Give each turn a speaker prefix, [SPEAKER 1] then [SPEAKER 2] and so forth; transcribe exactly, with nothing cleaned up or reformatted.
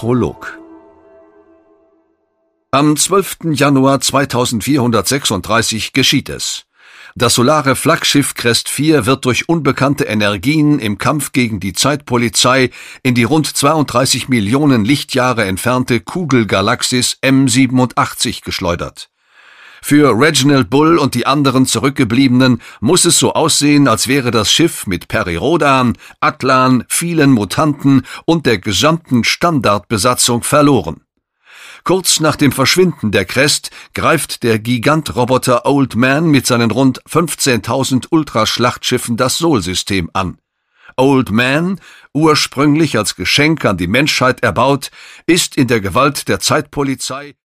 [SPEAKER 1] Prolog. Am zwölften Januar zweitausendvierhundertsechsunddreißig geschieht es. Das solare Flaggschiff Crest vier wird durch unbekannte Energien im Kampf gegen die Zeitpolizei in die rund zweiunddreißig Millionen Lichtjahre entfernte Kugelgalaxis M siebenundachtzig geschleudert. Für Reginald Bull und die anderen Zurückgebliebenen muss es so aussehen, als wäre das Schiff mit Peri-Rodan, Atlan, vielen Mutanten und der gesamten Standardbesatzung verloren. Kurz nach dem Verschwinden der Crest greift der Gigantroboter Old Man mit seinen rund fünfzehntausend Ultraschlachtschiffen das Sol-System an. Old Man, ursprünglich als Geschenk an die Menschheit erbaut, ist in der Gewalt der Zeitpolizei